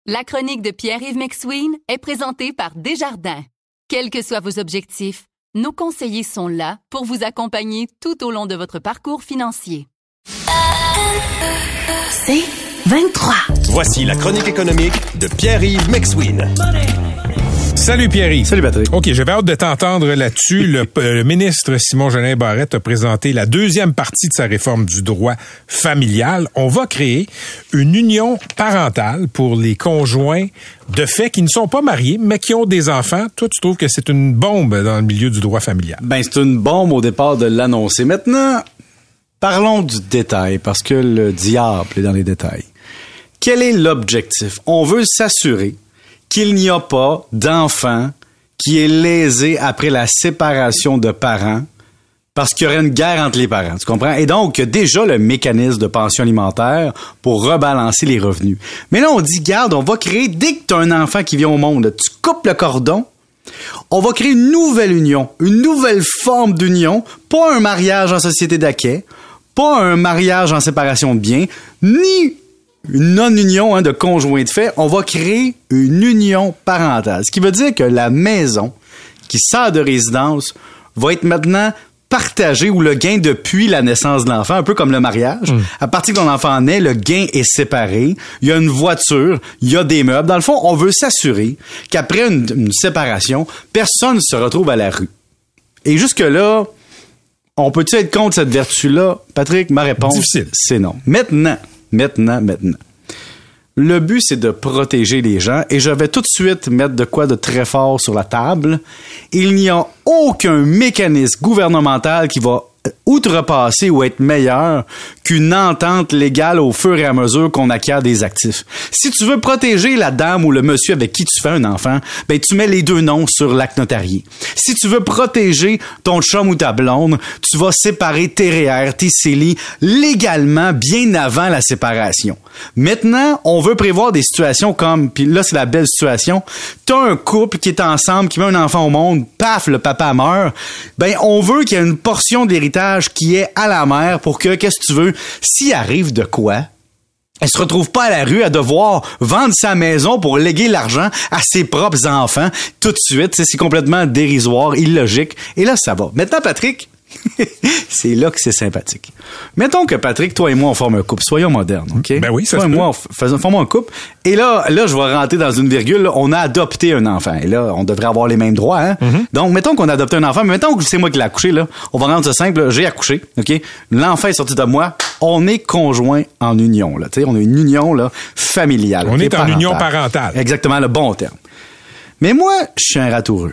La chronique de Pierre-Yves McSween est présentée par Desjardins. Quels que soient vos objectifs, nos conseillers sont là pour vous accompagner tout au long de votre parcours financier. C'est 23. Voici la chronique économique de Pierre-Yves McSween. Salut Pierre-Yves. Salut Patrick. OK, j'avais hâte de t'entendre là-dessus. Le ministre Simon-Jolin Barrette a présenté la deuxième partie de sa réforme du droit familial. On va créer une union parentale pour les conjoints de fait qui ne sont pas mariés, mais qui ont des enfants. Toi, tu trouves que c'est une bombe dans le milieu du droit familial? Ben, c'est une bombe au départ de l'annoncer. Maintenant, parlons du détail, parce que le diable est dans les détails. Quel est l'objectif? On veut s'assurer qu'il n'y a pas d'enfant qui est lésé après la séparation de parents parce qu'il y aurait une guerre entre les parents, tu comprends? Et donc, il y a déjà le mécanisme de pension alimentaire pour rebalancer les revenus. Mais là, on dit, garde, on va créer, dès que tu as un enfant qui vient au monde, tu coupes le cordon, on va créer une nouvelle union, une nouvelle forme d'union, pas un mariage en société d'acquêt, pas un mariage en séparation de biens, ni une non-union de conjoints de fait, on va créer une union parentale. Ce qui veut dire que la maison qui sert de résidence va être maintenant partagée ou le gain depuis la naissance de l'enfant, un peu comme le mariage. À partir que l'enfant naît, le gain est séparé. Il y a une voiture, il y a des meubles. Dans le fond, on veut s'assurer qu'après une séparation, personne ne se retrouve à la rue. Et jusque-là, on peut-tu être contre cette vertu-là? Patrick, ma réponse, difficile. C'est non. Maintenant. Le but, c'est de protéger les gens et je vais tout de suite mettre de quoi de très fort sur la table. Il n'y a aucun mécanisme gouvernemental qui va outrepasser ou être meilleur qu'une entente légale au fur et à mesure qu'on acquiert des actifs. Si tu veux protéger la dame ou le monsieur avec qui tu fais un enfant, ben tu mets les deux noms sur l'acte notarié. Si tu veux protéger ton chum ou ta blonde, tu vas séparer tes REER, tes CELI légalement bien avant la séparation. Maintenant, on veut prévoir des situations comme, puis là c'est la belle situation, t'as un couple qui est ensemble, qui met un enfant au monde, paf, le papa meurt, ben on veut qu'il y ait une portion de l'héritage qui est à la mère pour que, qu'est-ce que tu veux, s'il arrive de quoi, elle se retrouve pas à la rue à devoir vendre sa maison pour léguer l'argent à ses propres enfants tout de suite. C'est complètement dérisoire, illogique. Et là, ça va. Maintenant, Patrick, c'est là que c'est sympathique. Mettons que Patrick, toi et moi, on forme un couple. Soyons modernes, OK? Ben oui, ça toi se et peut. moi, formons un couple. Et là, je vais rentrer dans une virgule. Là, on a adopté un enfant. Et là, on devrait avoir les mêins droits, hein? Donc, mettons qu'on a adopté un enfant, mais mettons que c'est moi qui l'ai accouché, là. On va rendre ça simple. Là, j'ai accouché, OK? L'enfant est sorti de moi. On est conjoints en union, là. Tu sais, on a une union, là, familiale. On est en parentale. union parentale. Exactement, le bon terme. Mais moi, je suis un ratoureux.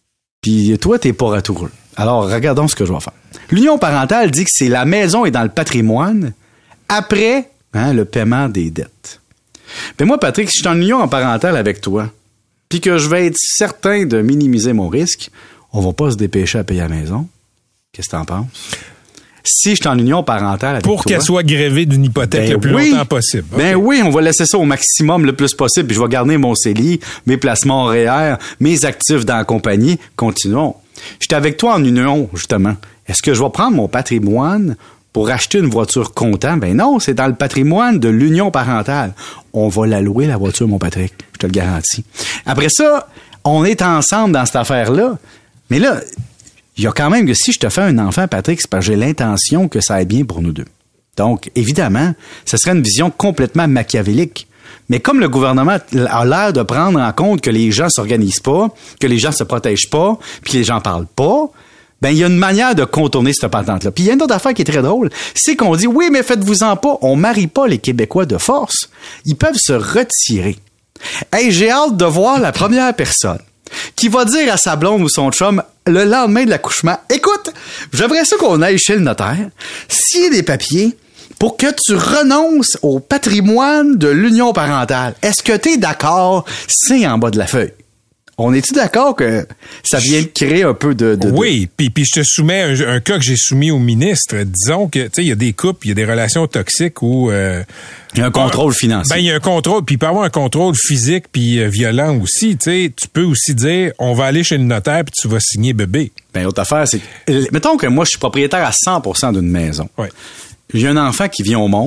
Puis toi, t'es pas ratoureux. Alors, regardons ce que je vais faire. L'union parentale dit que c'est la maison est dans le patrimoine après le paiement des dettes. Mais moi, Patrick, si je suis en union parentale avec toi, puis que je vais être certain de minimiser mon risque, on va pas se dépêcher à payer la maison. Qu'est-ce que t'en penses? Si je suis en union parentale avec Pour toi, qu'elle soit grévée d'une hypothèque le plus longtemps possible. Ben OK. oui, on va laisser ça au maximum le plus possible, puis je vais garder mon CELI, mes placements en REER, mes actifs dans la compagnie. Continuons. J'étais avec toi en union, justement. Est-ce que je vais prendre mon patrimoine pour acheter une voiture comptant? Ben non, c'est dans le patrimoine de l'union parentale. On va la louer, la voiture, mon Patrick. Je te le garantis. Après ça, on est ensemble dans cette affaire-là. Mais là, il y a quand même que si je te fais un enfant, Patrick, c'est parce que j'ai l'intention que ça aille bien pour nous deux. Donc, évidemment, ce serait une vision complètement machiavélique. Mais comme le gouvernement a l'air de prendre en compte que les gens s'organisent pas, que les gens se protègent pas, puis que les gens parlent pas, ben il y a une manière de contourner cette patente-là. Puis il y a une autre affaire qui est très drôle, c'est qu'on dit, oui, mais faites-vous-en pas, on marie pas les Québécois de force. Ils peuvent se retirer. Hey, j'ai hâte de voir la première personne qui va dire à sa blonde ou son chum le lendemain de l'accouchement, écoute, j'aimerais ça qu'on aille chez le notaire, signer des papiers pour que tu renonces au patrimoine de l'union parentale. Est-ce que tu es d'accord? C'est en bas de la feuille. On est-tu d'accord que ça vient de créer un peu de... Oui, puis je te soumets un cas que j'ai soumis au ministre. Disons que, tu sais, il y a des couples, il y a des relations toxiques où... il y a un contrôle financier. Ben, il y a un contrôle, puis il peut y avoir un contrôle physique puis violent aussi. Tu sais, tu peux aussi dire, on va aller chez le notaire puis tu vas signer bébé. Ben, l'autre affaire, c'est que... Mettons que moi, je suis propriétaire à 100% d'une maison. Ouais. J'ai un enfant qui vient au monde.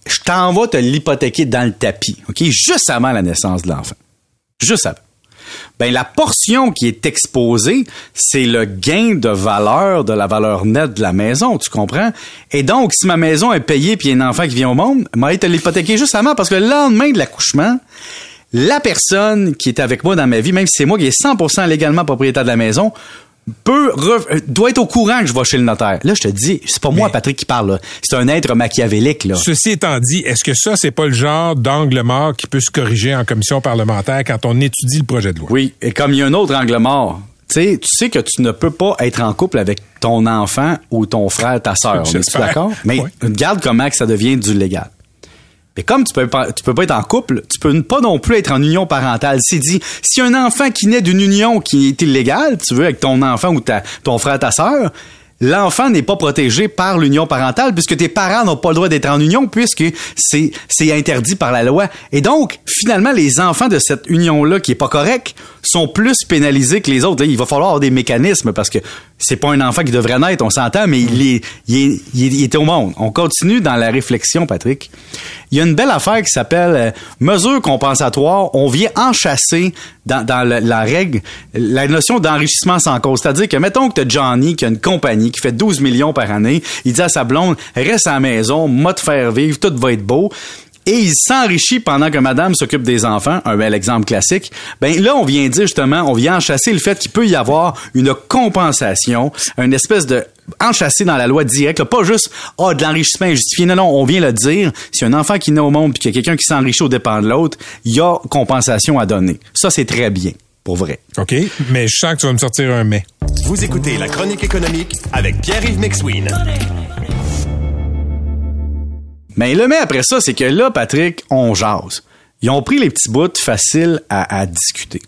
je t'en vais te l'hypothéquer dans le tapis, OK? Juste avant la naissance de l'enfant. Juste avant. Ben, la portion qui est exposée, c'est le gain de valeur, de la valeur nette de la maison, tu comprends? Et donc, si ma maison est payée puis il y a un enfant qui vient au monde, m'a été l'hypothéquer juste avant parce que le lendemain de l'accouchement, la personne qui est avec moi dans ma vie, même si c'est moi qui est 100% légalement propriétaire de la maison, doit être au courant que je vais chez le notaire. Là, je te dis, c'est pas moi, Patrick, qui parle, là. C'est un être machiavélique, là. Ceci étant dit, est-ce que ça, c'est pas le genre d'angle mort qui peut se corriger en commission parlementaire quand on étudie le projet de loi? Oui, et comme il y a un autre angle mort, tu sais que tu ne peux pas être en couple avec ton enfant ou ton frère, ta sœur. On est d'accord? Mais regarde comment que ça devient du légal. Mais comme tu peux pas être en couple, tu peux pas non plus être en union parentale. C'est dit, si un enfant qui naît d'une union qui est illégale, tu veux, avec ton enfant ou ton frère, ta sœur, l'enfant n'est pas protégé par l'union parentale puisque tes parents n'ont pas le droit d'être en union puisque c'est interdit par la loi. Et donc, finalement, les enfants de cette union-là qui est pas correcte sont plus pénalisés que les autres. Là, il va falloir avoir des mécanismes parce que c'est pas un enfant qui devrait naître, on s'entend, mais il est au monde. On continue dans la réflexion, Patrick. Il y a une belle affaire qui s'appelle mesure compensatoire. On vient enchasser dans la règle la notion d'enrichissement sans cause. C'est-à-dire que, mettons que t'as Johnny qui a une compagnie qui fait 12 millions par année. Il dit à sa blonde, reste à la maison, moi te faire vivre, tout va être beau. Et il s'enrichit pendant que madame s'occupe des enfants, un bel exemple classique. Ben là, on vient dire justement, on vient enchasser le fait qu'il peut y avoir une compensation, une espèce de enchâssé dans la loi directe, là, pas juste de l'enrichissement injustifié. Non, on vient le dire. Si un enfant qui naît au monde puis qu'il y a quelqu'un qui s'enrichit aux dépens de l'autre, il y a compensation à donner. Ça, c'est très bien, pour vrai. OK, mais je sens que tu vas me sortir un mais. Vous écoutez La Chronique économique avec Pierre-Yves McSween. Mais le mais après ça, c'est que là, Patrick, on jase. Ils ont pris les petits bouts faciles à discuter.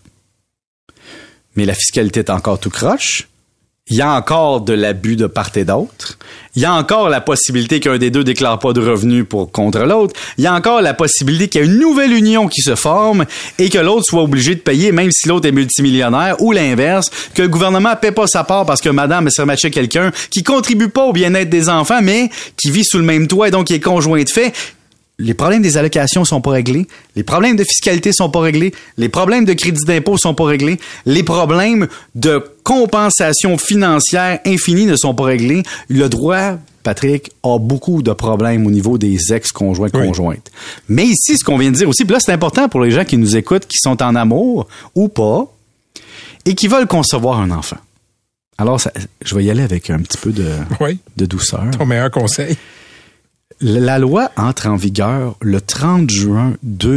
Mais la fiscalité est encore tout croche. Il y a encore de l'abus de part et d'autre. Il y a encore la possibilité qu'un des deux déclare pas de revenus contre l'autre. Il y a encore la possibilité qu'il y ait une nouvelle union qui se forme et que l'autre soit obligé de payer, même si l'autre est multimillionnaire, ou l'inverse, que le gouvernement paie pas sa part parce que madame se rematchait quelqu'un qui contribue pas au bien-être des enfants, mais qui vit sous le même toit et donc qui est conjoint de fait. Les problèmes des allocations sont pas réglés. Les problèmes de fiscalité sont pas réglés. Les problèmes de crédit d'impôt sont pas réglés. Les problèmes de compensation financière infinie ne sont pas réglés. Le droit, Patrick, a beaucoup de problèmes au niveau des ex-conjoints-conjointes. Mais ici, ce qu'on vient de dire aussi, puis là, c'est important pour les gens qui nous écoutent, qui sont en amour ou pas, et qui veulent concevoir un enfant. Alors, je vais y aller avec un petit peu de douceur. Ton meilleur conseil? La loi entre en vigueur le 30 juin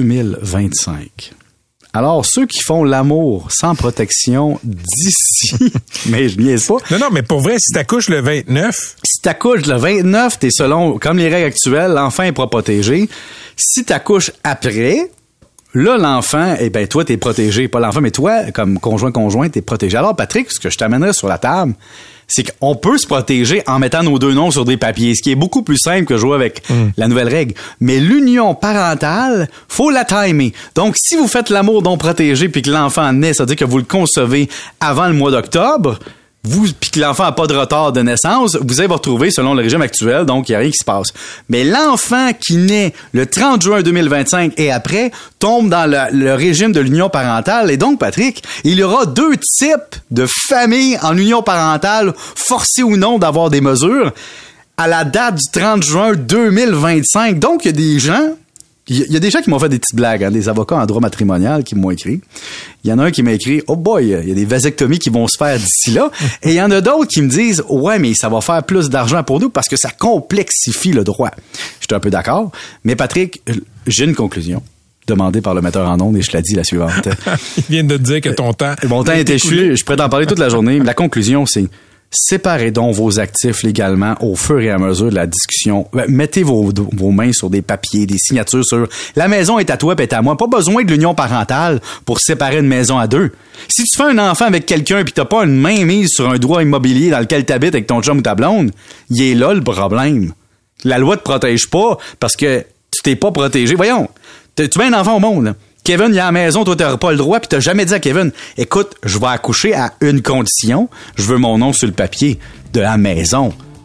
2025. Alors, ceux qui font l'amour sans protection d'ici, mais je niaise pas. Non, mais pour vrai, si t'accouches le 29... Si t'accouches le 29, t'es selon, comme les règles actuelles, l'enfant est pas protégé. Si t'accouches après... Là, l'enfant, toi, t'es protégé. Pas l'enfant, mais toi, comme conjoint, t'es protégé. Alors, Patrick, ce que je t'amènerais sur la table, c'est qu'on peut se protéger en mettant nos deux noms sur des papiers, ce qui est beaucoup plus simple que jouer avec la nouvelle règle. Mais l'union parentale, faut la timer. Donc, si vous faites l'amour non protégé puis que l'enfant naît, c'est-à-dire que vous le concevez avant le mois d'octobre, puis que l'enfant n'a pas de retard de naissance, vous allez vous retrouver selon le régime actuel, donc il n'y a rien qui se passe. Mais l'enfant qui naît le 30 juin 2025 et après tombe dans le régime de l'union parentale. Et donc, Patrick, il y aura deux types de familles en union parentale, forcées ou non d'avoir des mesures, à la date du 30 juin 2025. Donc, il y a des gens... Il y a des gens qui m'ont fait des petites blagues, des avocats en droit matrimonial qui m'ont écrit. Il y en a un qui m'a écrit « Oh boy, il y a des vasectomies qui vont se faire d'ici là. » Et il y en a d'autres qui me disent « Ouais, mais ça va faire plus d'argent pour nous parce que ça complexifie le droit. » J'étais un peu d'accord. Mais Patrick, j'ai une conclusion demandée par le metteur en ondes et je te la dis la suivante. Il vient de te dire que ton temps... Mon temps est échu. Je pourrais t'en parler toute la journée. La conclusion, c'est... Séparez donc vos actifs légalement au fur et à mesure de la discussion. Mettez vos mains sur des papiers, des signatures sur « La maison est à toi, puis est à moi ». Pas besoin de l'union parentale pour séparer une maison à deux. Si tu fais un enfant avec quelqu'un puis t'as pas une main mise sur un droit immobilier dans lequel t'habites avec ton chum ou ta blonde, il est là le problème. La loi te protège pas parce que tu t'es pas protégé. Voyons, tu mets un enfant au monde, là. Kevin, il est à la maison, toi, t'auras pas le droit, puis t'as jamais dit à Kevin, écoute, je vais accoucher à une condition, je veux mon nom sur le papier de la maison.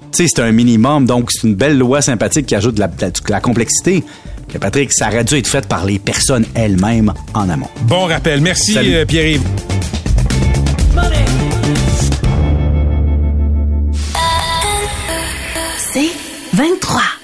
Tu sais, c'est un minimum, donc c'est une belle loi sympathique qui ajoute de la complexité. Mais Patrick, ça aurait dû être fait par les personnes elles-mêmes en amont. Bon rappel. Merci, Pierre-Yves. C'est 23.